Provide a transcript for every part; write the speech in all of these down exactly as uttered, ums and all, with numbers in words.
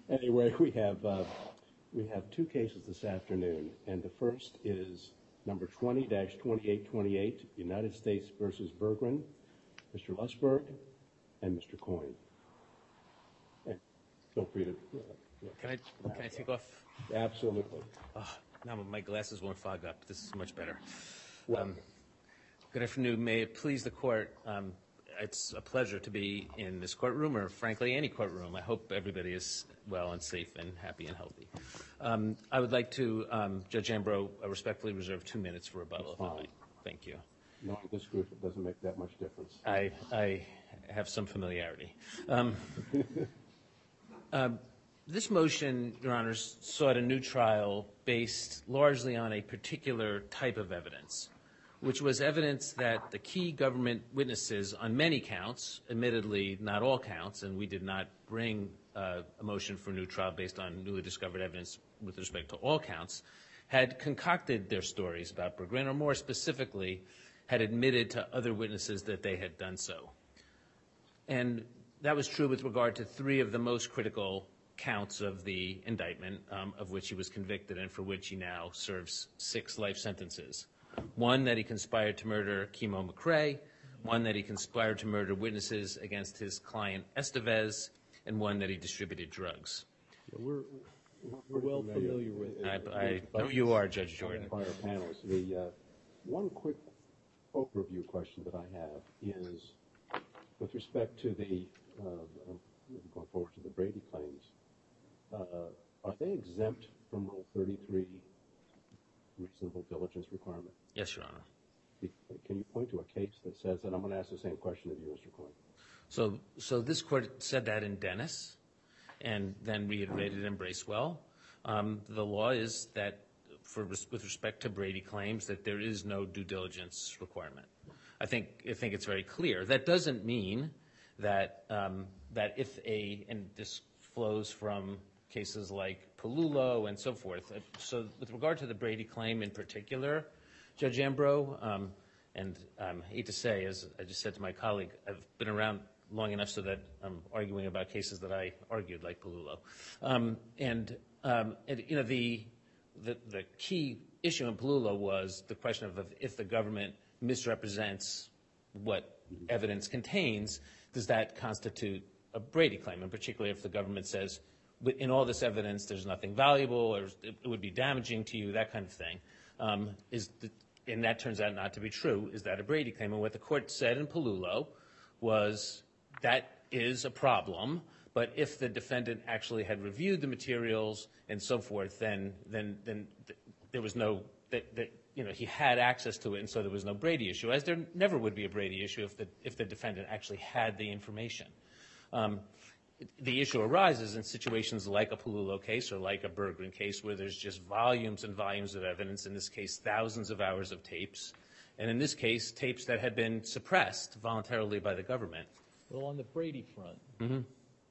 Anyway, we have uh, we have two cases this afternoon, and the first is number twenty dash twenty-eight twenty-eight, United States versus Berggren, Mister Lusberg, and Mister Coyne. And feel free to. Uh, yeah, can I can I take off? Absolutely. Oh, now my glasses won't fog up. This is much better. Um, good afternoon. May it please the court. Um, it's a pleasure to be in this courtroom, or frankly, any courtroom. I hope everybody is well and safe and happy and healthy. Um, I would like to, um, Judge Ambrose, uh, respectfully reserve two minutes for rebuttal. If I might. Thank you. Knowing this group, it doesn't make that much difference. I, I have some familiarity. Um, uh, this motion, Your Honors, sought a new trial based largely on a particular type of evidence, which was evidence that the key government witnesses on many counts, admittedly not all counts, and we did not bring uh, a motion for a new trial based on newly discovered evidence with respect to all counts, had concocted their stories about Berggren, or more specifically, had admitted to other witnesses that they had done so. And that was true with regard to three of the most critical counts of the indictment, um, of which he was convicted and for which he now serves six life sentences. One, that he conspired to murder Kimo McRae, one that he conspired to murder witnesses against his client Estevez, and one that he distributed drugs. Yeah, we're, we're well familiar with it. I, I know you are, Judge Jordan. Prior panels. The uh, one quick overview question that I have is with respect to the, uh, going forward to the Brady claims, uh, are they exempt from Rule thirty-three reasonable diligence requirement? Yes, Your Honor. Can you point to a case that says that? I'm going to ask the same question of you, Mister Coyne. So, so this court said that in Dennis, and then reiterated in Bracewell. Um, the law is that, for with respect to Brady claims, that there is no due diligence requirement. I think I think it's very clear. That doesn't mean that um, that if a and this flows from cases like Palullo and so forth. So with regard to the Brady claim in particular, Judge Ambrose, um, and um, I hate to say, as I just said to my colleague, I've been around long enough so that I'm arguing about cases that I argued, like Palullo. Um, and, um, and, you know, the, the, the key issue in Palullo was the question of if the government misrepresents what evidence contains, does that constitute a Brady claim? And particularly if the government says, in all this evidence, there's nothing valuable, or it would be damaging to you, that kind of thing. Um, is the, and that turns out not to be true. Is that a Brady claim? And what the court said in Palullo was that is a problem, but if the defendant actually had reviewed the materials and so forth, then then then th- there was no that, that you know he had access to it, and so there was no Brady issue. As there never would be a Brady issue if the if the defendant actually had the information. Um, The issue arises in situations like a Palullo case or like a Berggren case where there's just volumes and volumes of evidence, in this case thousands of hours of tapes, and in this case tapes that had been suppressed voluntarily by the government. Well, on the Brady front, Mm-hmm.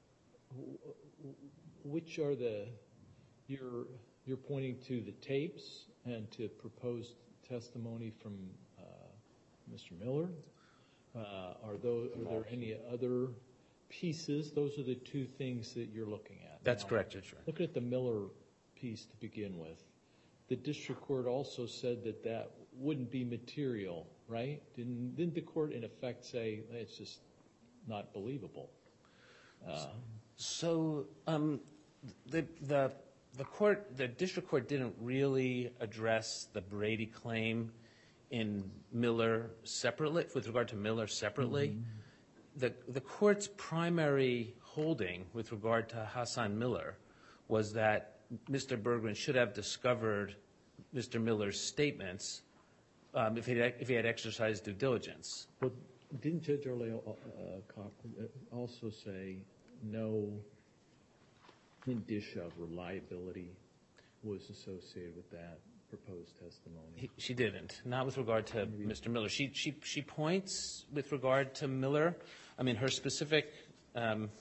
which are the, you're, you're pointing to the tapes and to proposed testimony from uh, Mister Miller? Uh, are, those, are there any other pieces? Those are the two things that you're looking at. That's now, correct, Judge. Looking at the Miller piece to begin with, the district court also said that that wouldn't be material, right? Didn't, didn't the court in effect say it's just not believable? Uh, so um, the the the court, the district court, didn't really address the Brady claim in Miller separately, with regard to Miller separately. Mm-hmm. The, the court's primary holding with regard to Hassan Miller was that Mister Berggren should have discovered Mister Miller's statements um, if, he had, if he had exercised due diligence. But didn't Judge Arleo uh, also say no indicia of reliability was associated with that proposed testimony? He, she didn't, not with regard to Maybe. Mister Miller. She, she, she points with regard to Miller. I mean, her specific, um,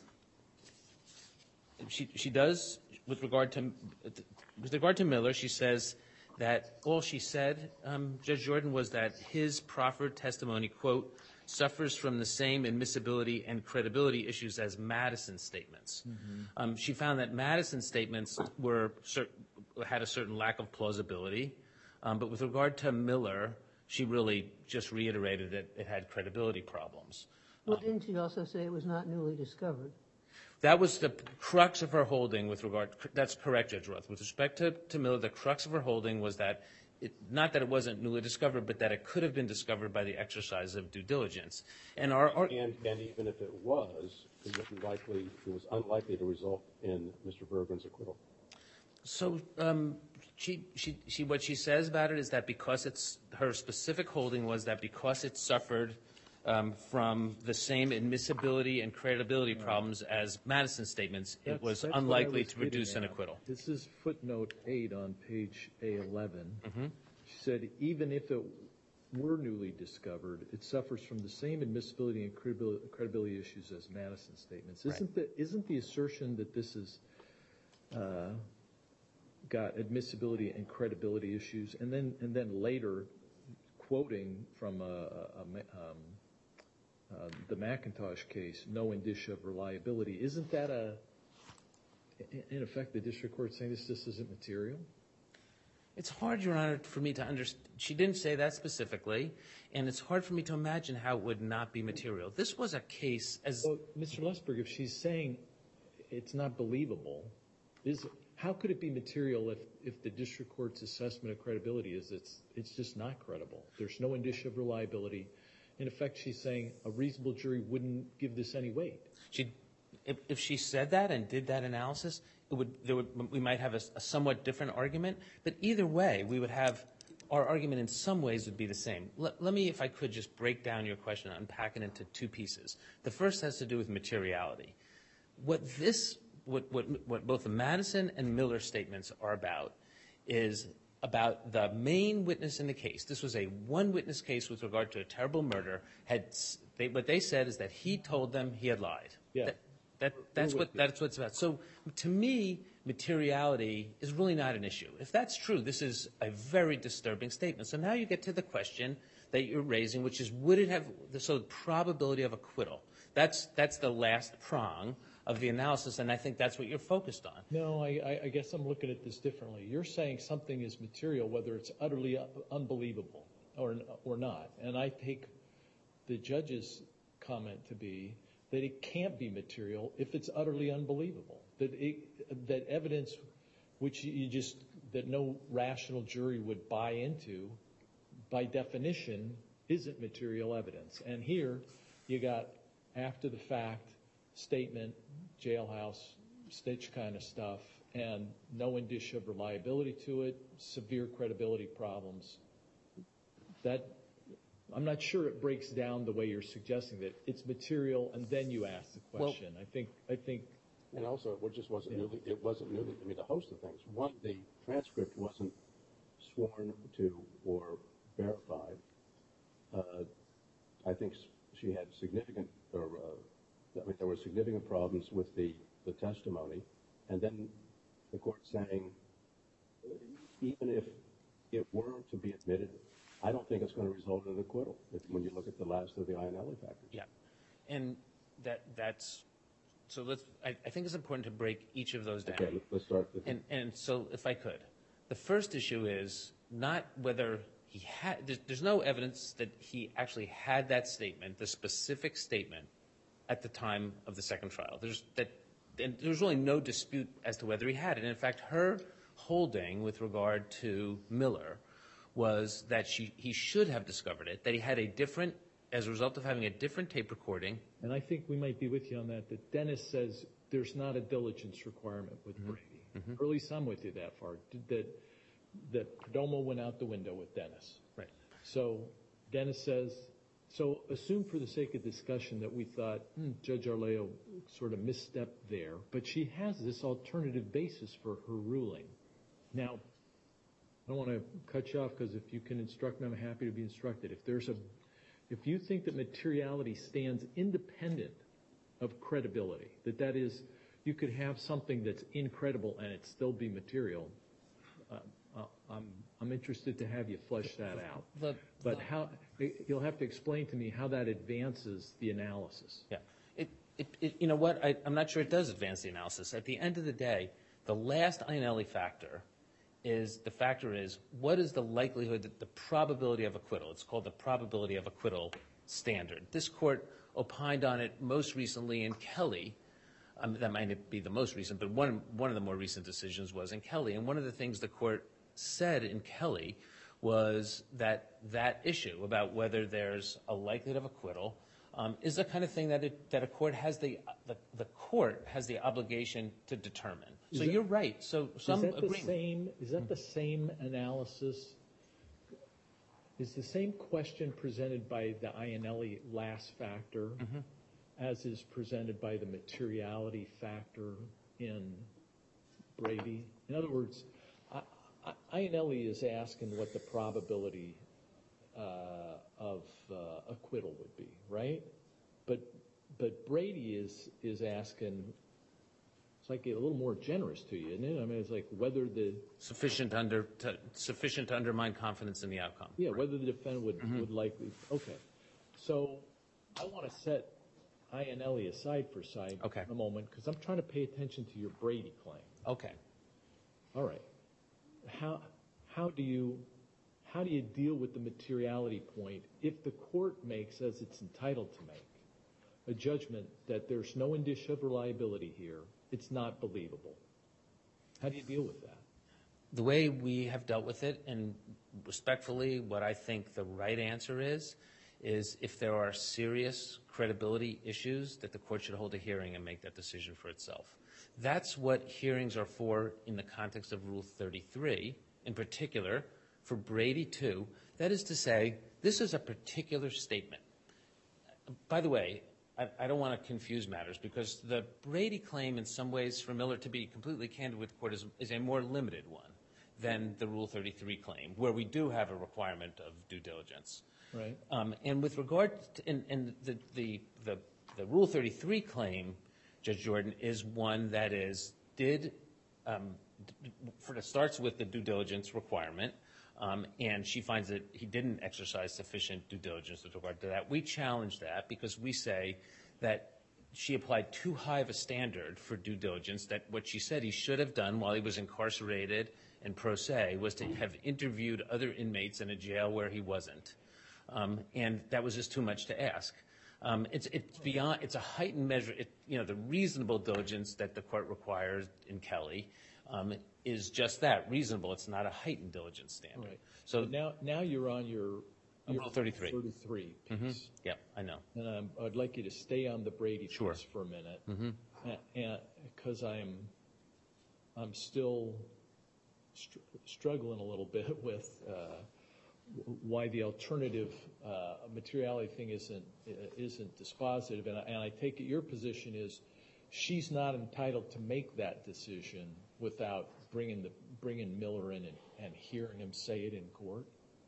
she, she does with regard to, with regard to Miller, she says that all she said, um, Judge Jordan, was that his proffered testimony, quote, suffers from the same admissibility and credibility issues as Madison's statements. Mm-hmm. Um, she found that Madison's statements were cer- had a certain lack of plausibility, um, but with regard to Miller, she really just reiterated that it had credibility problems. Well, didn't she also say it was not newly discovered? That was the crux of her holding with regard, that's correct, Judge Roth. With respect to, to Miller, the crux of her holding was that, it, not that it wasn't newly discovered, but that it could have been discovered by the exercise of due diligence. And our, our And, and even if it was, it wasn't likely, it was unlikely to result in Mister Bergman's acquittal. So um, she, she, she, what she says about it is that because it's, her specific holding was that because it suffered um, from the same admissibility and credibility right. problems as Madison's statements, that's, it was that's unlikely was to produce at. an acquittal. This is footnote eight on page A eleven. Mm-hmm. She said, even if it were newly discovered, it suffers from the same admissibility and credibility, credibility issues as Madison's statements. Isn't, right. the, isn't the assertion that this is uh, got admissibility and credibility issues, and then and then later quoting from a, a, a, um, uh, the McIntosh case, no indicia of reliability, isn't that a, in effect, the district court saying this this isn't material? It's hard, Your Honor, for me to understand. She didn't say that specifically, and it's hard for me to imagine how it would not be material. This was a case as... Well, Mister Lusberg, if she's saying it's not believable, is how could it be material if, if the district court's assessment of credibility is it's it's just not credible? There's no indicia of reliability. In effect, she's saying a reasonable jury wouldn't give this any weight. She, if, if she said that and did that analysis, it would, there would, we might have a, a somewhat different argument. But either way, we would have, our argument in some ways would be the same. Let, let me, if I could, just break down your question and unpack it into two pieces. The first has to do with materiality. What this, what, what, what both the Madison and Miller statements are about is about the main witness in the case. This was a one-witness case with regard to a terrible murder. Had they, what they said is that he told them he had lied. Yeah. That, that, that's what that's what it's about. So to me, materiality is really not an issue. If that's true, this is a very disturbing statement. So now you get to the question that you're raising, which is, would it have the so probability of acquittal? That's that's the last prong of the analysis, and I think that's what you're focused on. No, I, I guess I'm looking at this differently. You're saying something is material, whether it's utterly unbelievable or or not. And I take the judge's comment to be that it can't be material if it's utterly unbelievable. That it, that evidence, which you just that no rational jury would buy into, by definition, isn't material evidence. And here, you got after the fact statement, jailhouse, stitch kind of stuff, and no indicia of reliability to it, severe credibility problems. That, I'm not sure it breaks down the way you're suggesting that it's material, and then you ask the question. Well, I think, I think. And also, it just wasn't yeah. newly, it wasn't newly, I mean, a host of things. One, the transcript wasn't sworn to or verified. Uh, I think she had significant, or uh, I mean, there were significant problems with the, the testimony. And then the court saying, even if it were to be admitted, I don't think it's going to result in an acquittal if, when you look at the last of the Ionelli factors. Yeah. And that that's, so let's, I, I think it's important to break each of those down. Okay, let's start with and, and so if I could, the first issue is not whether he had, there's, there's no evidence that he actually had that statement, the specific statement, at the time of the second trial. There's that, and there's really no dispute as to whether he had it. And in fact, her holding with regard to Miller was that she, he should have discovered it, that he had a different, as a result of having a different tape recording. And I think we might be with you on that, that Dennis says there's not a diligence requirement with mm-hmm. Brady. Mm-hmm. Or at least I'm with you that far, that, that Perdomo went out the window with Dennis. Right. So Dennis says, so assume for the sake of discussion that we thought hmm, Judge Arleo sort of misstepped there, but she has this alternative basis for her ruling. Now, I don't want to cut you off because if you can instruct me, I'm happy to be instructed. If there's a, if you think that materiality stands independent of credibility, that that is, you could have something that's incredible and it still be material, uh, uh, I'm, I'm interested to have you flesh that out. The- But how, you'll have to explain to me how that advances the analysis. Yeah. It, it, it, you know what, I, I'm not sure it does advance the analysis. At the end of the day, the last Ionelli factor is, the factor is, what is the likelihood, that the probability of acquittal? It's called the probability of acquittal standard. This court opined on it most recently in Kelly. Um, that might not be the most recent, but one, one of the more recent decisions was in Kelly. And one of the things the court said in Kelly was that that issue about whether there's a likelihood of acquittal um, is the kind of thing that it, that a court has the, the the court has the obligation to determine. So that- you're right. So some Is that the agreement. same, is that the same analysis? Is the same question presented by the Ionelli last factor Mm-hmm. as is presented by the materiality factor in Brady? In other words, I- I- Ionelli is asking what the probability uh, of uh, acquittal would be, right? But but Brady is is asking, it's like a little more generous to you, isn't it? I mean, it's like whether the Sufficient under to, sufficient to undermine confidence in the outcome. yeah whether the defendant would Mm-hmm. would likely okay. So I want to set Ionelli aside for a side Okay. a moment because I'm trying to pay attention to your Brady claim. Okay. All right. How how do you how do you deal with the materiality point if the court makes, as it's entitled to make, a judgment that there's no indicia of reliability here, it's not believable? How do you deal with that? The way we have dealt with it, and respectfully, what I think the right answer is, is if there are serious credibility issues, that the court should hold a hearing and make that decision for itself. That's what hearings are for in the context of Rule thirty-three, in particular, for Brady two. That is to say, this is a particular statement. By the way, I, I don't want to confuse matters, because the Brady claim, in some ways, for Miller, to be completely candid with the court, is, is a more limited one than the Rule thirty-three claim, where we do have a requirement of due diligence. Right. Um, and with regard to, and, and the, the, the, the Rule thirty-three claim, Judge Jordan, is one that is, did, um, d- for, it starts with the due diligence requirement, um, and she finds that he didn't exercise sufficient due diligence with regard to that. We challenge that because we say that she applied too high of a standard for due diligence, that what she said he should have done while he was incarcerated and pro se was to have interviewed other inmates in a jail where he wasn't. Um, and that was just too much to ask. Um, it's, it's beyond, it's a heightened measure. It, you know, the reasonable diligence that the court requires in Kelly um, is just that, reasonable. It's not a heightened diligence standard. Right. So But now now you're on your, your Rule thirty-three. thirty-three piece. yeah, I know. And um, I'd like you to stay on the Brady Sure. piece for a minute, and because I'm I'm still str- struggling a little bit with uh, w- why the alternative uh, materiality thing isn't uh, isn't dispositive, and I, and I take it your position is she's not entitled to make that decision without bringing the bringing Miller in and, and hearing him say it in court.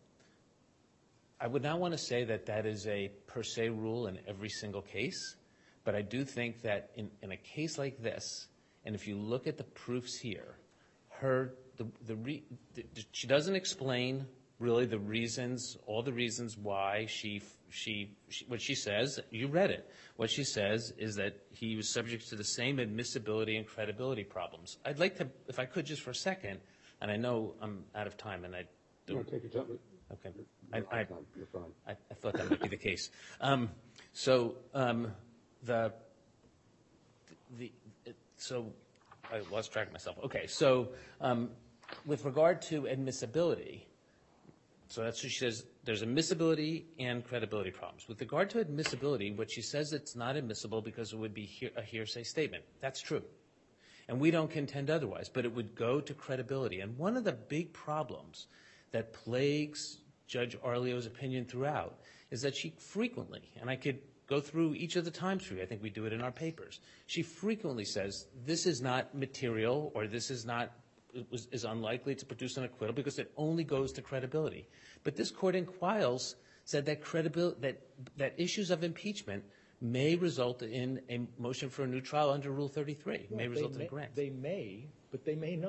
I would not want to say that that is a per se rule in every single case, but I do think that in, in a case like this, and if you look at the proofs here, her the the, re, the she doesn't explain really the reasons, all the reasons why she, she she what she says. You read it. What she says is that he was subject to the same admissibility and credibility problems. I'd like to, if I could, just for a second, and I know I'm out of time, and I No, don't. take your time. Okay. You're I, I, fine. You're fine. I, I thought that might be the case. Um, so um, the the it, so I lost track of myself. Okay, so um, with regard to admissibility, so that's what she says. There's admissibility and credibility problems. With regard to admissibility, what she says, it's not admissible because it would be he- a hearsay statement. That's true, and we don't contend otherwise. But it would go to credibility, and one of the big problems that plagues Judge Arlio's opinion throughout is that she frequently, and I could go through each of the times for you, I think we do it in our papers, she frequently says this is not material or this is not is, is unlikely to produce an acquittal because it only goes to credibility. But this court in Quiles said that credibility that that issues of impeachment may result in a motion for a new trial under Rule thirty-three, may Well, result they in a may- grant. They may, but they may not.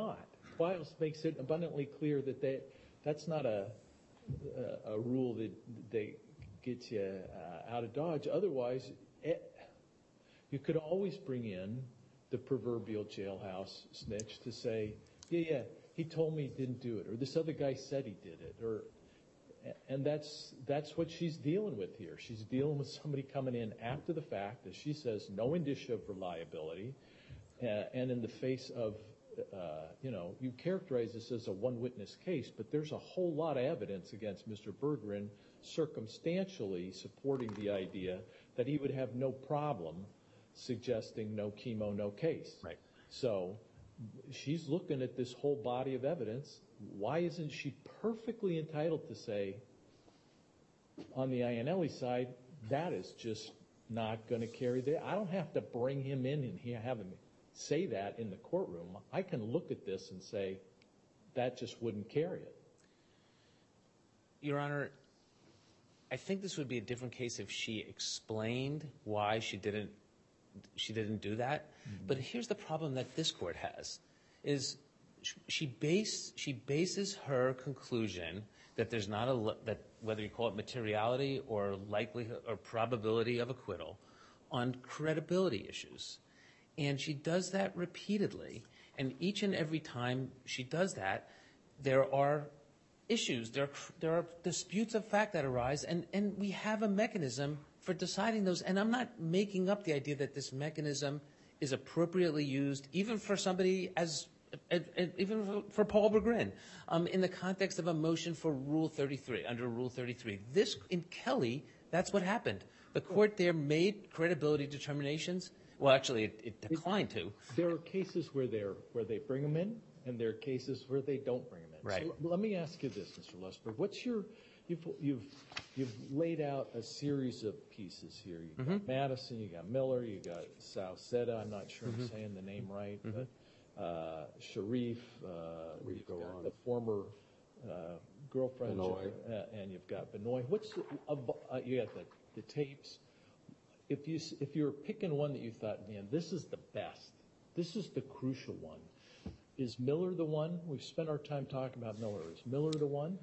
Wiles makes it abundantly clear that they, that's not a, a, a rule that they get you uh, out of Dodge. Otherwise, it, you could always bring in the proverbial jailhouse snitch to say, yeah, yeah, he told me he didn't do it, or this other guy said he did it, or, and that's that's what she's dealing with here. She's dealing with somebody coming in after the fact, as she says, no indicia of reliability, uh, and in the face of, uh, you know, you characterize this as a one-witness case, but there's a whole lot of evidence against Mister Berggren circumstantially supporting the idea that he would have no problem suggesting no chemo, no case. Right. So she's looking at this whole body of evidence. Why isn't she perfectly entitled to say, on the Iannelli side, that is just not going to carry the, I don't have to bring him in and he- have him say that in the courtroom. I can look at this and say, that just wouldn't carry it. Your Honor, I think this would be a different case if she explained why she didn't she didn't do that. Mm-hmm. But here's the problem that this court has, is she base she bases her conclusion that there's not a that whether you call it materiality or likelihood or probability of acquittal on credibility issues. And she does that repeatedly. And each and every time she does that, there are issues, there are, there are disputes of fact that arise, and, and we have a mechanism for deciding those. And I'm not making up the idea that this mechanism is appropriately used, even for somebody as, even for, for Paul Berggren, um, in the context of a motion for Rule thirty-three, under Rule thirty-three. This, in Kelly, that's what happened. The court there made credibility determinations. Well, actually, it, it declined to. There are cases where they're where they bring them in, and there are cases where they don't bring them in. Right. So let me ask you this, Mister Lusberg. What's your you've you've you've laid out a series of pieces here. You got mm-hmm. Madison, you got Miller, you got Sauceda. I'm not sure mm-hmm. I'm saying the name right, mm-hmm. but uh, Sharif. Uh, you've got on. the former uh, girlfriend, Benoit. Uh, and you've got Benoit. What's the, uh, you got the the tapes. If you if you're picking one that you thought, man, this is the best, this is the crucial one, is Miller the one? We've spent our time talking about Miller. Is Miller the one?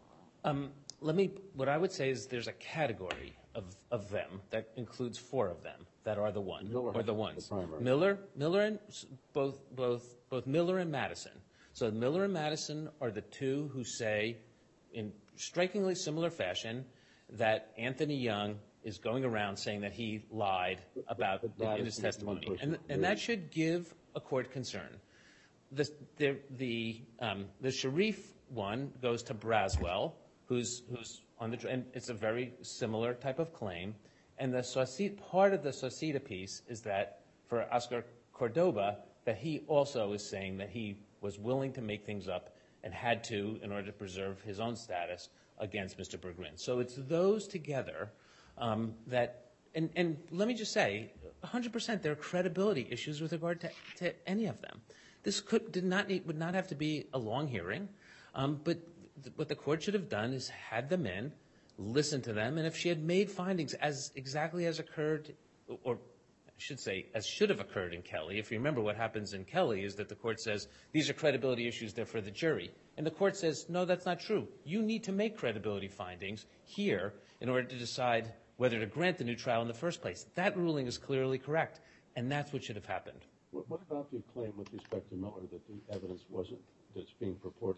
Um, let me. What I would say is there's a category of, of them that includes four of them that are the one Miller or the ones. The Miller, Miller, and both both both Miller and Madison. So Miller and Madison are the two who say, in strikingly similar fashion, that Anthony Young is going around saying that he lied about in his testimony, and and that should give a court concern. The the the um, the Sharif one goes to Braswell, who's who's on the and it's a very similar type of claim. And the Sauceda, part of the Sauceda piece is that for Oscar Cordoba, that he also is saying that he was willing to make things up and had to in order to preserve his own status against Mister Berggren. So it's those together. Um, that and, and let me just say, one hundred percent there are credibility issues with regard to, to any of them. This could did not need, would not have to be a long hearing, um, but th- what the court should have done is had them in, listened to them, and if she had made findings as exactly as occurred, or I should say as should have occurred in Kelly. If you remember, what happens in Kelly is that the court says these are credibility issues, they're for the jury, and the court says no, that's not true. You need to make credibility findings here in order to decide whether to grant the new trial in the first place. That ruling is clearly correct, and that's what should have happened. What, what about your claim with respect to Miller that the evidence wasn't, that's being purported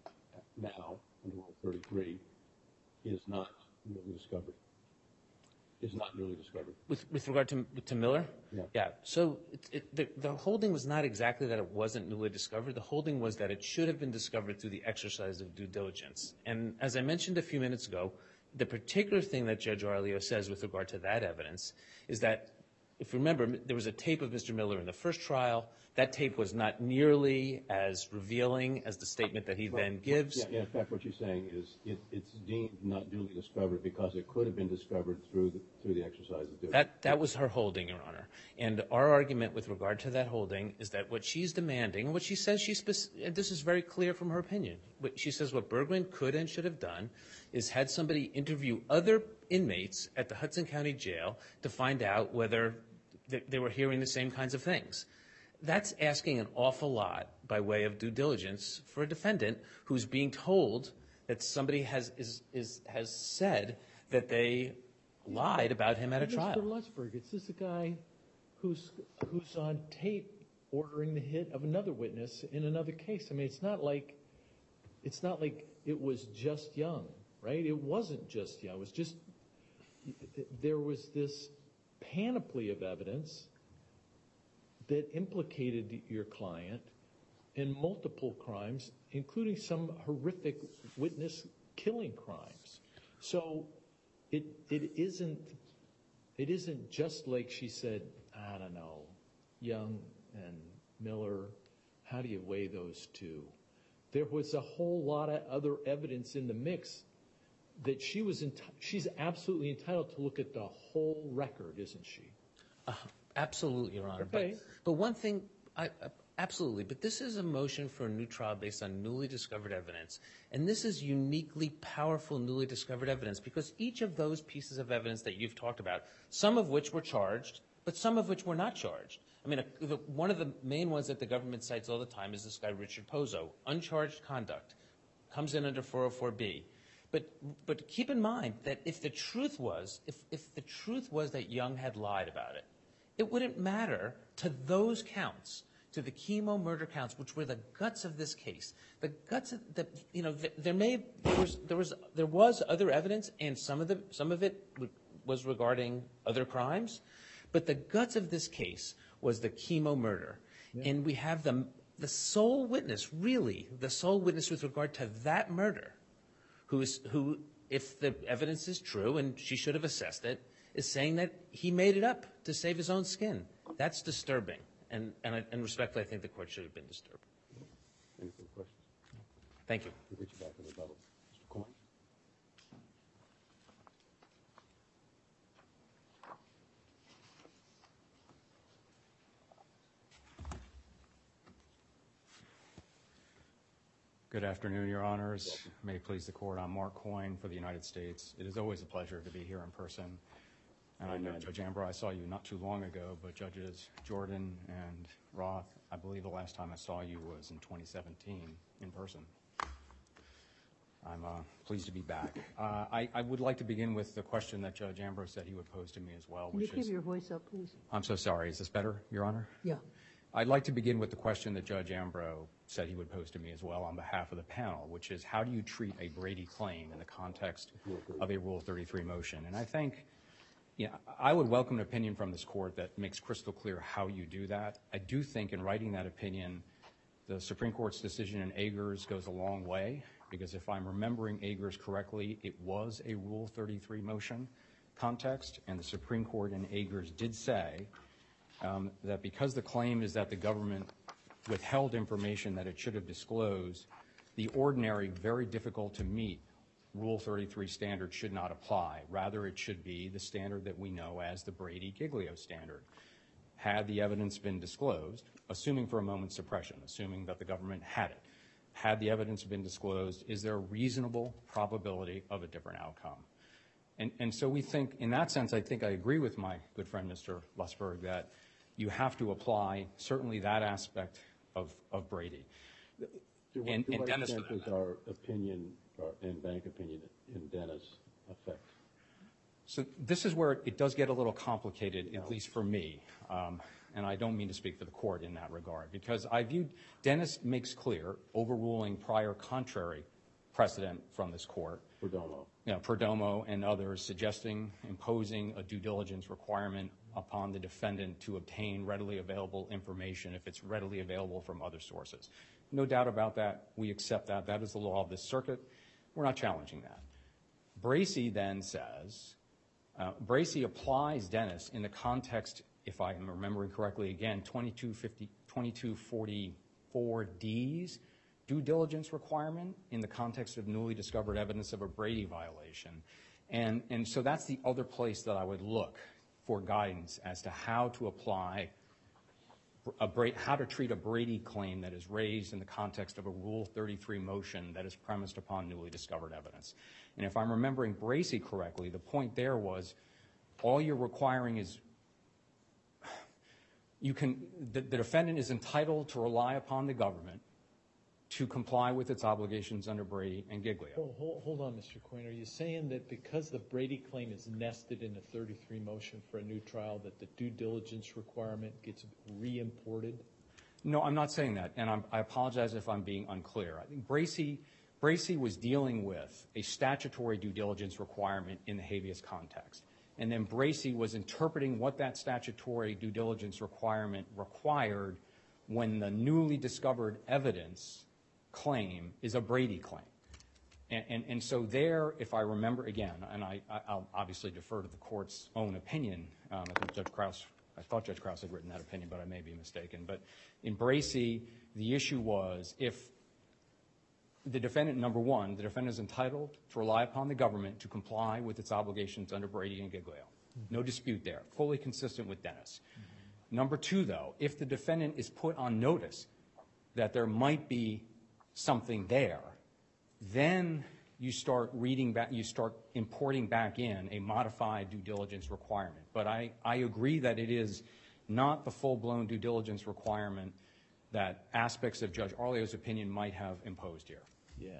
now under Rule thirty-three is not newly discovered? Is not newly discovered? With, with regard to, to Miller? Yeah. Yeah. So it, it, the, the holding was not exactly that it wasn't newly discovered. The holding was that it should have been discovered through the exercise of due diligence. And as I mentioned a few minutes ago, the particular thing that Judge Arleo says with regard to that evidence is that, if you remember, there was a tape of Mister Miller in the first trial. That tape was not nearly as revealing as the statement that he well, then gives. Yeah, yeah, in fact, what you're saying is it, it's deemed not newly discovered because it could have been discovered through the, through the exercise of due diligence. That, that was her holding, Your Honor. And our argument with regard to that holding is that what she's demanding, and what she says, she spec- and this is very clear from her opinion, what she says what Berggren could and should have done is had somebody interview other inmates at the Hudson County Jail to find out whether they were hearing the same kinds of things. that's asking an awful lot by way of due diligence for a defendant who's being told that somebody has is, is has said that they lied about him at a trial. Mister Lutzberg, it's this a guy who's who's on tape ordering the hit of another witness in another case. I mean, it's not like it's not like it was just Young, right? It wasn't just Young. It was just there was this panoply of evidence that implicated your client in multiple crimes, including some horrific witness killing crimes. So it it isn't it isn't just like she said, I don't know, Young and Miller, how do you weigh those two? There was a whole lot of other evidence in the mix that she was enti- she's absolutely entitled to look at the whole record, isn't she? Uh, absolutely, Your Honor. Okay. But, but one thing, I, uh, absolutely, but this is a motion for a new trial based on newly discovered evidence. And this is uniquely powerful newly discovered evidence because each of those pieces of evidence that you've talked about, some of which were charged, but some of which were not charged. I mean, a, the, one of the main ones that the government cites all the time is this guy, Richard Pozo. Uncharged conduct. Comes in under four oh four B. But, but keep in mind that if the truth was, if, if the truth was that Young had lied about it, it wouldn't matter to those counts, to the chemo murder counts, which were the guts of this case. The guts of the, you know, there may, there was, there was, there was other evidence, and some of the, some of it was regarding other crimes, but the guts of this case was the chemo murder. Yeah. And we have the, the sole witness, really, the sole witness with regard to that murder, who is, who, if the evidence is true, and she should have assessed it, is saying that he made it up to save his own skin. That's disturbing. And, and, I, and respectfully, I think the court should have been disturbed. Any further questions? Thank you. We'll get you back in the bubble. Mister Coyne? Good afternoon, Your Honors. May it please the Court, I'm Mark Coyne for the United States. It is always a pleasure to be here in person. And I know, Judge Ambrose, I saw you not too long ago, but Judges Jordan and Roth, I believe the last time I saw you was in twenty seventeen in person. I'm uh, pleased to be back. Uh, I, I would like to begin with the question that Judge Ambrose said he would pose to me as well, Can you which keep is... your voice up, please? I'm so sorry. Is this better, Your Honor? Yeah. I'd like to begin with the question that Judge Ambrose said he would pose to me as well on behalf of the panel, which is how do you treat a Brady claim in the context of a Rule thirty-three motion? And I think, you know, I would welcome an opinion from this Court that makes crystal clear how you do that. I do think in writing that opinion, the Supreme Court's decision in Agers goes a long way, because if I'm remembering Agers correctly, it was a Rule thirty-three motion context, and the Supreme Court in Agers did say Um, that because the claim is that the government withheld information that it should have disclosed, the ordinary, very difficult to meet Rule thirty-three standard should not apply. Rather, it should be the standard that we know as the Brady-Giglio standard. Had the evidence been disclosed, assuming for a moment suppression, assuming that the government had it, had the evidence been disclosed, is there a reasonable probability of a different outcome? And, and so we think, in that sense, I think I agree with my good friend, Mister Lutzberg, that you have to apply certainly that aspect of, of Brady. To and, what and Dennis, extent does our opinion or, and bank opinion in Dennis affect? So this is where it does get a little complicated, at least for me. Um, and I don't mean to speak for the Court in that regard, because I view Dennis makes clear, overruling prior contrary precedent from this Court. Perdomo. You know, Perdomo and others suggesting imposing a due diligence requirement upon the defendant to obtain readily available information if it's readily available from other sources. No doubt about that. We accept that. That is the law of this circuit. We're not challenging that. Bracey then says, uh, Bracey applies Dennis in the context, if I am remembering correctly, again, twenty-two forty-four D's due diligence requirement in the context of newly discovered evidence of a Brady violation. And, and so that's the other place that I would look for guidance as to how to apply, a Bra- how to treat a Brady claim that is raised in the context of a Rule thirty-three motion that is premised upon newly discovered evidence. And if I'm remembering Bracey correctly, the point there was all you're requiring is you can, the, the defendant is entitled to rely upon the government to comply with its obligations under Brady and Giglio. Hold, hold, hold on, Mister Coyne. Are you saying that because the Brady claim is nested in a thirty-three motion for a new trial, that the due diligence requirement gets re-imported? No, I'm not saying that, and I'm, I apologize if I'm being unclear. I think Bracey, Bracey was dealing with a statutory due diligence requirement in the habeas context, and then Bracey was interpreting what that statutory due diligence requirement required when the newly discovered evidence claim is a Brady claim. And, and, and so there, if I remember again, and I, I'll obviously defer to the court's own opinion. Um, I think Judge Krause, I thought Judge Krause had written that opinion, but I may be mistaken. But in Bracey, the issue was if the defendant, number one, the defendant is entitled to rely upon the government to comply with its obligations under Brady and Giglio. Mm-hmm. No dispute there, fully consistent with Dennis. Mm-hmm. Number two, though, if the defendant is put on notice that there might be something there, then you start reading back, you start importing back in a modified due diligence requirement. But I, I agree that it is not the full-blown due diligence requirement that aspects of Judge Arlio's opinion might have imposed here. Yeah.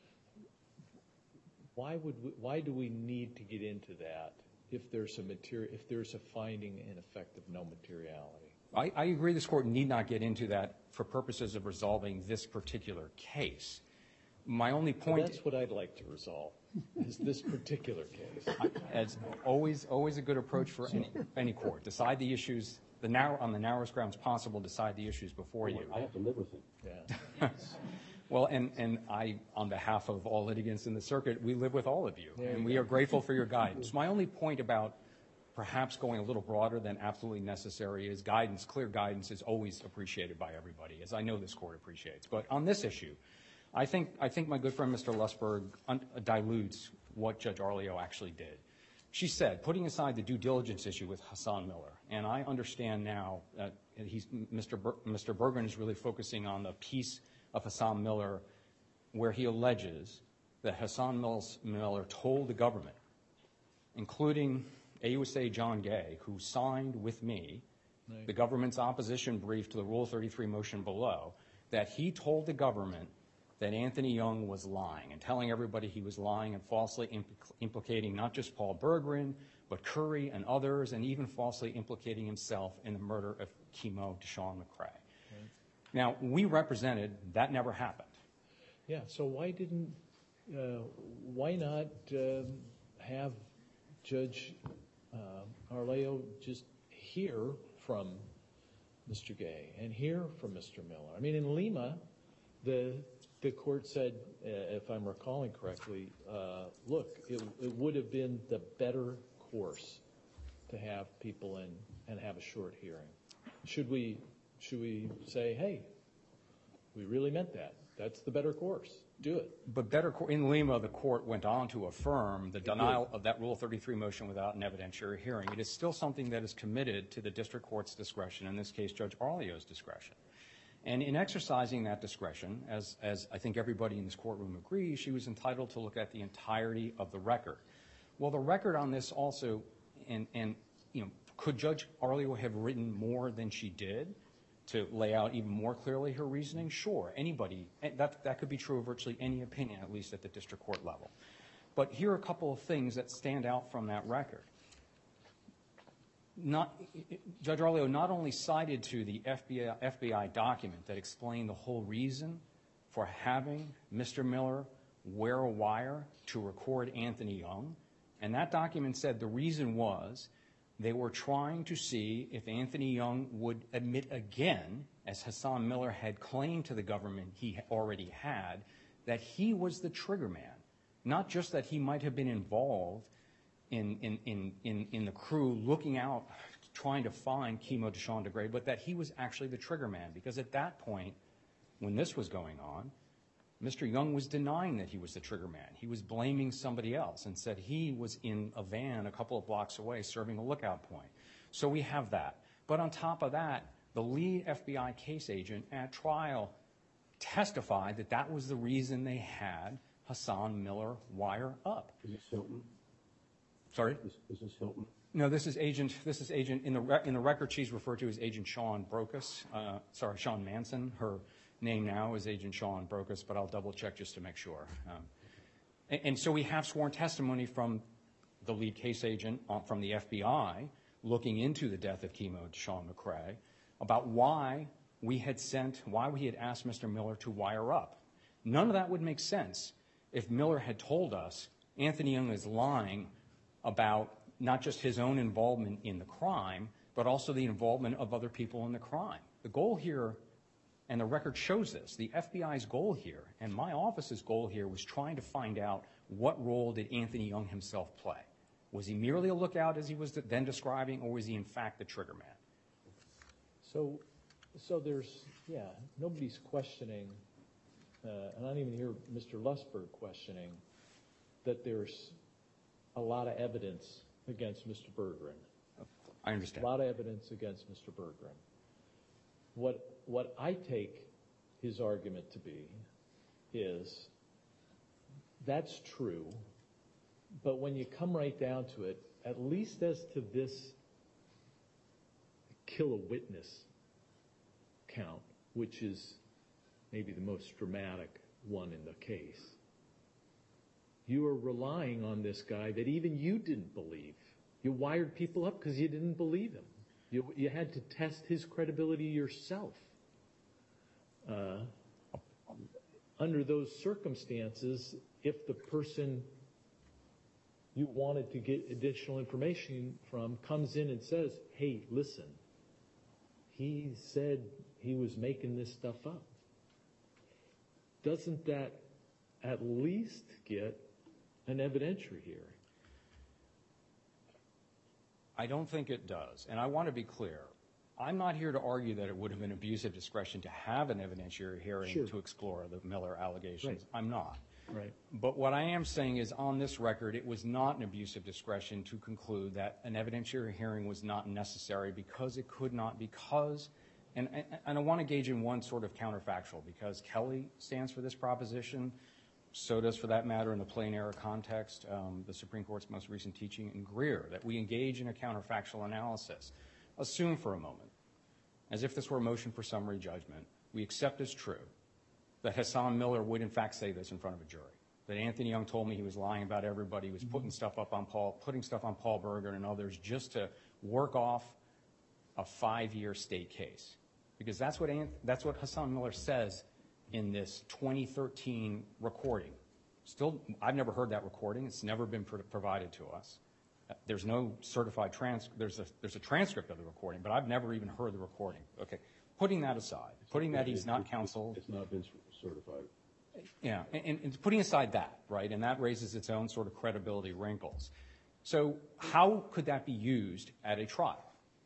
Why would we, why do we need to get into that if there's a material, if there's a finding in effect of no materiality? I, I agree this court need not get into that for purposes of resolving this particular case. My only point... Well, that's what I'd like to resolve, is this particular case. As always, always a good approach for any, any court. Decide the issues the narrow, on the narrowest grounds possible, decide the issues before you. I have to live with it. Yeah. Well, and, and I, on behalf of all litigants in the circuit, we live with all of you, There and you we go. are grateful for your guidance. My only point about perhaps going a little broader than absolutely necessary is guidance. Clear guidance is always appreciated by everybody, as I know this court appreciates. But on this issue, I think, I think my good friend Mister Lusberg un- dilutes what Judge Arlio actually did. She said, putting aside the due diligence issue with Hassan Miller, and I understand now that he's, Mister Ber- Mister Bergman is really focusing on the piece of Hassan Miller where he alleges that Hassan Miller told the government, including A U S A John Gay, who signed with me right. the government's opposition brief to the Rule thirty-three motion below, that he told the government that Anthony Young was lying and telling everybody he was lying and falsely impl- implicating not just Paul Berggren, but Curry and others, and even falsely implicating himself in the murder of Kimo Deshawn McCrae. Right. Now, we represented that never happened. Yeah, so why didn't, uh, why not uh, have Judge uh, Arlio just hear from Mister Gay and hear from Mister Miller? I mean, in Lima, the the court said, uh, if I'm recalling correctly, uh, look, it, it would have been the better course to have people in and have a short hearing. Should we should we say, hey, we really meant that? That's the better course. Do it. But better in Lima, the court went on to affirm the denial of that Rule thirty-three motion without an evidentiary hearing. It is still something that is committed to the district court's discretion, in this case, Judge Arlio's discretion. And in exercising that discretion, as, as I think everybody in this courtroom agrees, she was entitled to look at the entirety of the record. Well, the record on this also, and, and you know, could Judge Arlio have written more than she did to lay out even more clearly her reasoning? Sure, anybody, that, that could be true of virtually any opinion, at least at the district court level. But here are a couple of things that stand out from that record. Not, Judge Arlio not only cited to the F B I, F B I document that explained the whole reason for having Mister Miller wear a wire to record Anthony Young, and that document said the reason was they were trying to see if Anthony Young would admit again, as Hassan Miller had claimed to the government he already had, that he was the trigger man. Not just that he might have been involved in, in, in, in, in the crew looking out, trying to find Kimo Deshawn DeGray, but that he was actually the trigger man. Because at that point, when this was going on, Mister Young was denying that he was the trigger man. He was blaming somebody else and said he was in a van a couple of blocks away serving a lookout point. So we have that. But on top of that, the lead F B I case agent at trial testified that that was the reason they had Hassan Miller wire up. Is this Hilton? Sorry? Is, is this Hilton? No, this is Agent, this is Agent, in the, rec- in the record she's referred to as Agent Sean Brokus, uh, sorry, Sean Manson. Her name now is Agent Sean Brokus, but I'll double check just to make sure. Um, and, and so we have sworn testimony from the lead case agent uh, from the F B I looking into the death of Chemo Sean McCrae about why we had sent, why we had asked Mister Miller to wire up. None of that would make sense if Miller had told us Anthony Young is lying about not just his own involvement in the crime, but also the involvement of other people in the crime. The goal here, and the record shows this, the F B I's goal here, and my office's goal here, was trying to find out what role did Anthony Young himself play. Was he merely a lookout, as he was then describing, or was he in fact the trigger man? So, so there's, yeah, nobody's questioning, uh, and I don't even hear Mister Lusberg questioning, that there's a lot of evidence against Mister Berggren. I A understand. lot of evidence against Mister Berggren. What, what I take his argument to be is that's true, but when you come right down to it, at least as to this kill a witness count, which is maybe the most dramatic one in the case, you are relying on this guy that even you didn't believe. You wired people up because you didn't believe him. You, you had to test his credibility yourself. Uh, under those circumstances, if the person you wanted to get additional information from comes in and says, hey, listen, he said he was making this stuff up, doesn't that at least get an evidentiary hearing? I don't think it does. And I want to be clear. I'm not here to argue that it would have been abuse of discretion to have an evidentiary hearing Sure. to explore the Miller allegations. Right. I'm not. Right. But what I am saying is on this record, it was not an abuse of discretion to conclude that an evidentiary hearing was not necessary because it could not, because, and, and, and I want to gauge in one sort of counterfactual, because Kelly stands for this proposition, so does, for that matter, in the plain error context, um, the Supreme Court's most recent teaching in Greer, that we engage in a counterfactual analysis. Assume for a moment, as if this were a motion for summary judgment, we accept as true that Hassan Miller would in fact say this in front of a jury, that Anthony Young told me he was lying about everybody, he was putting stuff up on Paul, putting stuff on Paul Berger and others just to work off a five-year state case. Because that's what, that's what Hassan Miller says in this twenty thirteen recording. Still, I've never heard that recording. It's never been pro- provided to us. There's no certified transcript. There's a, there's a transcript of the recording, but I've never even heard the recording. Okay, putting that aside, putting that he's not counseled. It's not been certified. Yeah, and, and putting aside that, right, and that raises its own sort of credibility wrinkles. So how could that be used at a trial?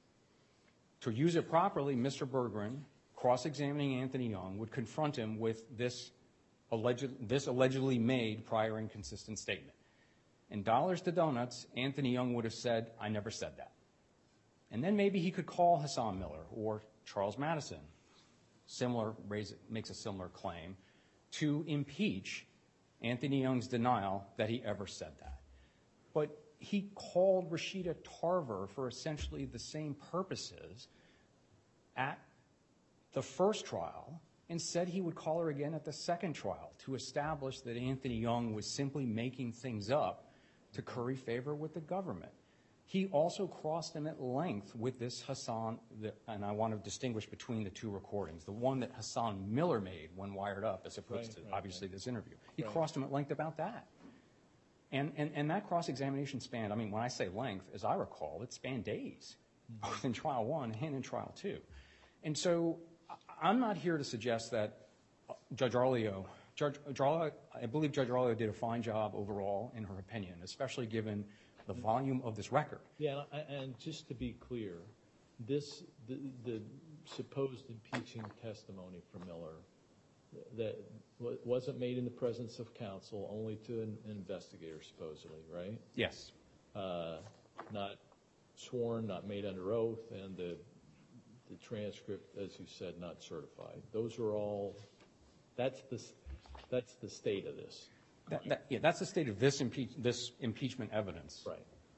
To use it properly, Mister Berggren, cross-examining Anthony Young, would confront him with this, alleged, this allegedly made prior inconsistent statement. In dollars to donuts, Anthony Young would have said, I never said that. And then maybe he could call Hassan Miller or Charles Madison, similar, raise, makes a similar claim, to impeach Anthony Young's denial that he ever said that. But he called Rashida Tarver for essentially the same purposes at the first trial and said he would call her again at the second trial to establish that Anthony Young was simply making things up to curry favor with the government. He also crossed him at length with this Hassan, and I want to distinguish between the two recordings, the one that Hassan Miller made when wired up as opposed Right, to, right, obviously, right. this interview. He Right. crossed him at length about that. And, and, and that cross-examination spanned, I mean, when I say length, as I recall, it spanned days, both in trial one and in trial two. And so I- I'm not here to suggest that uh, Judge Arleo, Judge, Arleo, I believe Judge Arleo did a fine job overall in her opinion, especially given the volume of this record. Yeah, and- and just to be clear, this, the, the supposed impeaching testimony from Miller that wa- wasn't made in the presence of counsel, only to an investigator supposedly, right? Yes. Uh, not sworn, not made under oath, and the, the transcript, as you said, not certified. Those are all, that's the, s- that's the state of this. That, that, yeah, that's the state of this, impeach, this impeachment evidence. Right.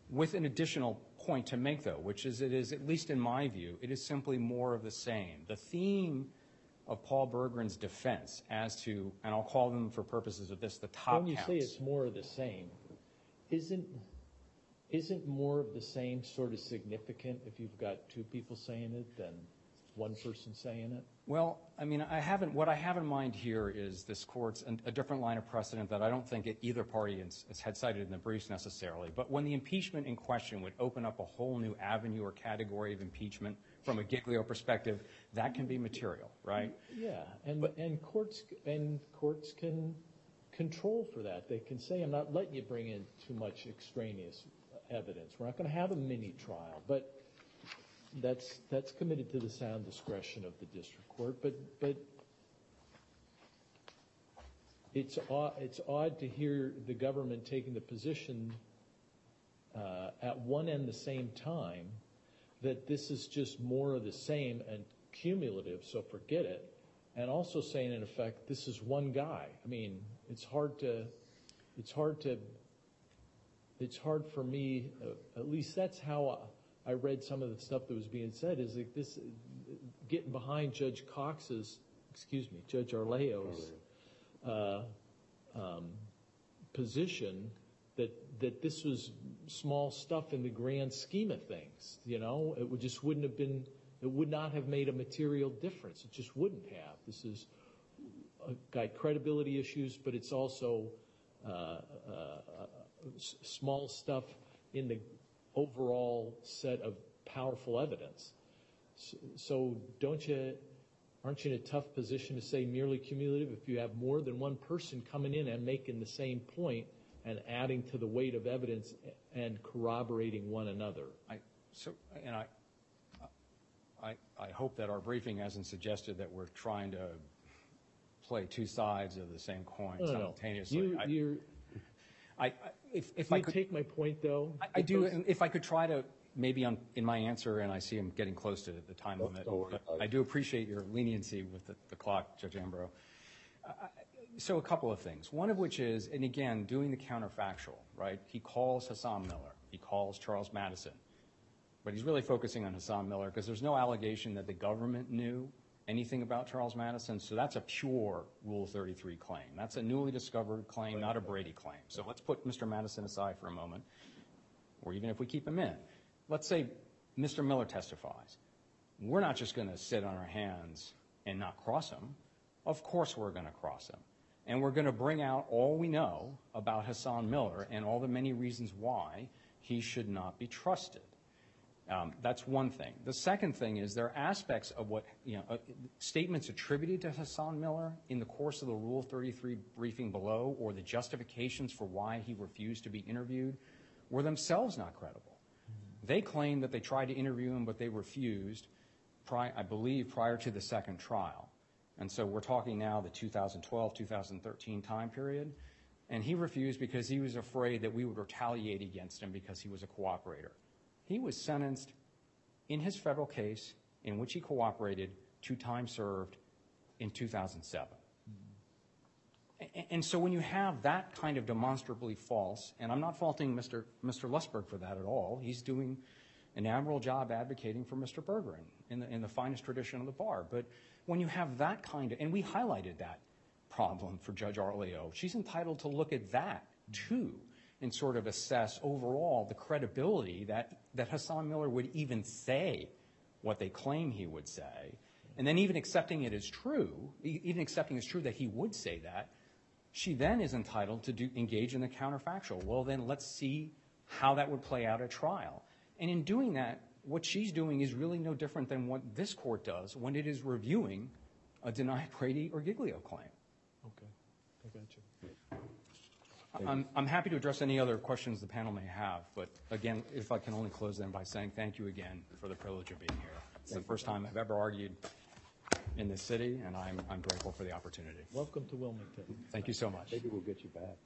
with an additional point to make, though, which is it is, at least in my view, it is simply more of the same. The theme of Paul Berggren's defense as to, and I'll call them for purposes of this, the top When you counts. say it's more of the same, isn't, isn't more of the same sort of significant if you've got two people saying it than one person saying it? Well, I mean, I haven't, what I have in mind here is this court's, a different line of precedent that I don't think either party has, had cited in the briefs necessarily. But when the impeachment in question would open up a whole new avenue or category of impeachment from a Giglio perspective, that can be material, right? Yeah, and, and courts, and courts can control for that. They can say, I'm not letting you bring in too much extraneous evidence. We're not going to have a mini trial, but That's that's committed to the sound discretion of the district court, but but it's odd, it's odd to hear the government taking the position uh, at one and the same time that this is just more of the same and cumulative, so forget it, and also saying in effect this is one guy. I mean, it's hard to it's hard to it's hard for me. Uh, at least that's how. I, I read some of the stuff that was being said, is like this, getting behind Judge Cox's, excuse me, Judge Arleo's uh, um, position that that this was small stuff in the grand scheme of things. You know, it would just wouldn't have been, it would not have made a material difference. It just wouldn't have. This is uh, got credibility issues, but it's also uh, uh, uh, s- small stuff in the overall set of powerful evidence. So, so don't you, aren't you in a tough position to say merely cumulative if you have more than one person coming in and making the same point and adding to the weight of evidence and corroborating one another? I, so, and I, I, I hope that our briefing hasn't suggested that we're trying to play two sides of the same coin No, no, no. simultaneously. You, I, you're, I, I, if, if do I you could take my point, though? I, I do, and if I could try to, maybe on, in my answer, and I see I'm getting close to the time Don't- limit, don't worry but about it. I do appreciate your leniency with the, the clock, Judge Ambrose. Uh, so a couple of things. One of which is, and again, doing the counterfactual, right? He calls Hassan Miller. He calls Charles Madison. But he's really focusing on Hassan Miller because there's no allegation that the government knew anything about Charles Madison, so that's a pure Rule thirty-three claim. That's a newly discovered claim, not a Brady claim. So let's put Mister Madison aside for a moment, or even if we keep him in. Let's say Mister Miller testifies. We're not just going to sit on our hands and not cross him. Of course we're going to cross him. And we're going to bring out all we know about Hassan Miller and all the many reasons why he should not be trusted. Um, that's one thing. The second thing is there are aspects of what, you know, uh, statements attributed to Hassan Miller in the course of the Rule thirty-three briefing below, or the justifications for why he refused to be interviewed, were themselves not credible. Mm-hmm. They claimed that they tried to interview him, but they refused, pri- I believe, prior to the second trial. And so we're talking now the two thousand twelve, two thousand thirteen time period. And he refused because he was afraid that we would retaliate against him because he was a cooperator. He was sentenced in his federal case in which he cooperated to time served in two thousand seven. Mm-hmm. And, and so when you have that kind of demonstrably false, and I'm not faulting Mister Mister Lusberg for that at all. He's doing an admirable job advocating for Mister Berggren in the, in the finest tradition of the bar. But when you have that kind of, and we highlighted that problem for Judge Arleo, she's entitled to look at that too and sort of assess overall the credibility that, that Hassan Miller would even say what they claim he would say. And then even accepting it as true, even accepting as true that he would say that, she then is entitled to do, engage in the counterfactual. Well, then let's see how that would play out at trial. And in doing that, what she's doing is really no different than what this court does when it is reviewing a denied Brady or Giglio claim. Okay, I got you. I'm, I'm happy to address any other questions the panel may have, but again, if I can only close them by saying thank you again for the privilege of being here. It's the first time I've ever argued in this city, and I'm, I'm grateful for the opportunity. Welcome to Wilmington. Thank you so much. Maybe we'll get you back.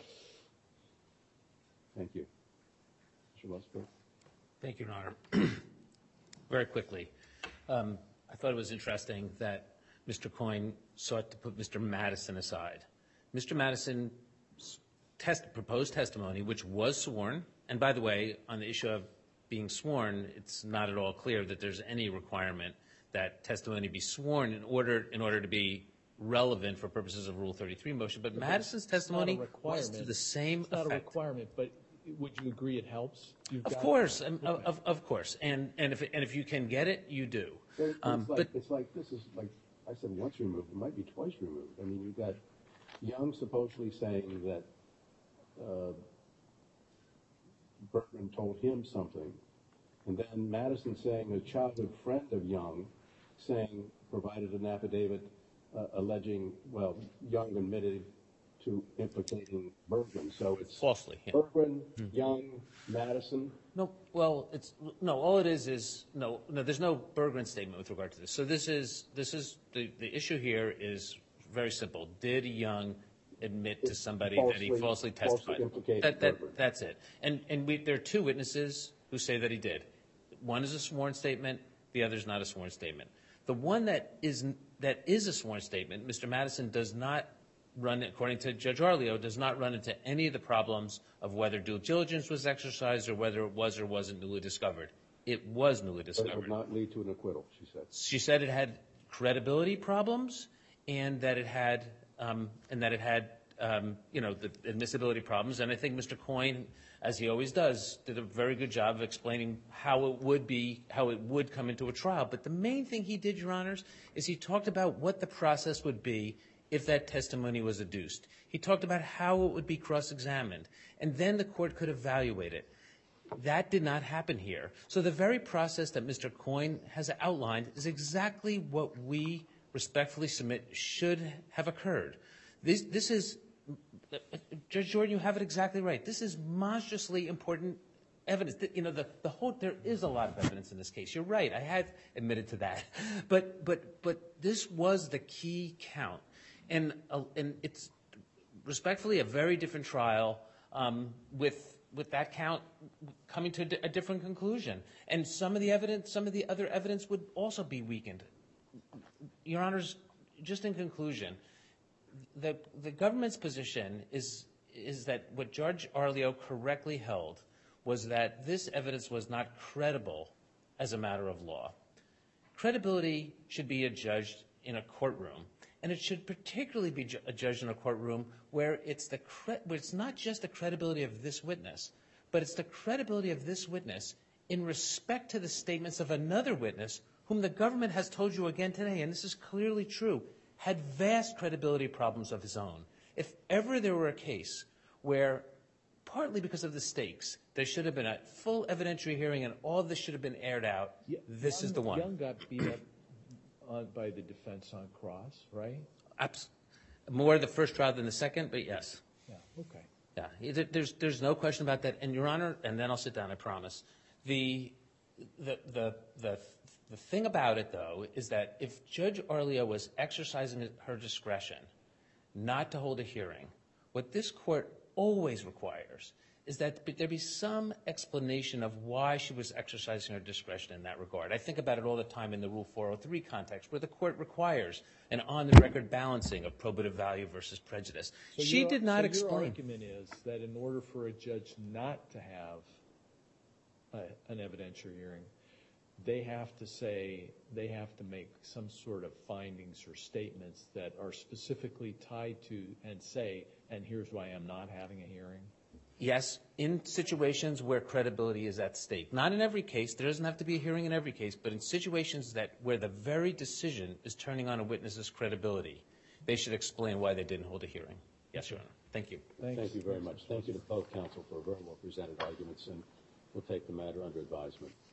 Thank you. Mister Lusberg? Thank you, Your Honor. Very quickly, um, I thought it was interesting that Mister Coyne sought to put Mister Madison aside. Mister Madison test, proposed testimony, which was sworn. And by the way, on the issue of being sworn, it's not at all clear that there's any requirement that testimony be sworn in order in order to be relevant for purposes of Rule thirty-three motion. But Madison's testimony was to the same It's not effect. a requirement, but would you agree it helps? You've Of got- course, um, of, of, of course, and and if and if you can get it, you do. But it's, Um, like, but it's like, this is like, I said once removed, it might be twice removed. I mean, you've got Young supposedly saying that uh, Bergman told him something, and then Madison saying a childhood friend of Young saying, provided an affidavit uh, alleging, well, Young admitted to implicating Bergman. So it's falsely. Yeah. Bergman, Young, Madison. No, well, it's no. All it is is no, no. There's no Bergman statement with regard to this. So this is this is the the issue here is very simple. Did Young admit to somebody that he Falsely- falsely falsely testified? implicated That, that Bergman. that's it. And and we there are two witnesses who say that he did. One is a sworn statement. The other is not a sworn statement. The one that is that is a sworn statement, Mister Madison does not run, according to Judge Arleo, does not run into any of the problems of whether due diligence was exercised or whether it was or wasn't newly discovered. It was newly But it would discovered. not lead to an acquittal, she said. She said it had credibility problems and that it had um, and that it had um, you know the admissibility problems. And I think Mister Coyne, as he always does, did a very good job of explaining how it would be, how it would come into a trial. But the main thing he did, Your Honors, is he talked about what the process would be if that testimony was adduced. He talked about how it would be cross-examined, and then the court could evaluate it. That did not happen here. So the very process that Mister Coyne has outlined is exactly what we respectfully submit should have occurred. This, this is, Judge Jordan, you have it exactly right. This is monstrously important evidence. You know, the, the whole, there is a lot of evidence in this case. You're right. I had admitted to that. But, but, but this was the key count. And, uh, and it's respectfully a very different trial um, with, with that count coming to a, di- a different conclusion. And some of the evidence, some of the other evidence would also be weakened. Your Honors, just in conclusion, the, the government's position is, is that what Judge Arleo correctly held was that this evidence was not credible as a matter of law. Credibility should be adjudged in a courtroom. And it should particularly be ju- judged in a courtroom where it's, the cre- where it's not just the credibility of this witness, but it's the credibility of this witness in respect to the statements of another witness whom the government has told you again today, and this is clearly true, had vast credibility problems of his own. If ever there were a case where, partly because of the stakes, there should have been a full evidentiary hearing and all this should have been aired out, Yeah, this is Young- the one. Young got beat up on, by the defense on cross, right? Abs- More the first trial than the second, but yes. Yeah, okay. Yeah, there- there's, there's no question about that. And, Your Honor, and then I'll sit down, I promise. The, the, the, the, the thing about it, though, is that if Judge Arleo was exercising her discretion not to hold a hearing, what this court always requires is that there be some explanation of why she was exercising her discretion in that regard. I think about it all the time in the Rule four oh three context, where the court requires an on-the-record balancing of probative value versus prejudice. So She your- did not so explain. Your argument is that in order for a judge not to have a, an evidentiary hearing, they have to say, they have to make some sort of findings or statements that are specifically tied to and say, and here's why I'm not having a hearing? Yes, in situations where credibility is at stake. Not in every case. There doesn't have to be a hearing in every case, but in situations that where the very decision is turning on a witness's credibility, they should explain why they didn't hold a hearing. Yes, Your Honor. Thank you. Thanks. Thank you very much. Thank you to both counsel for very well presented arguments, and we'll take the matter under advisement.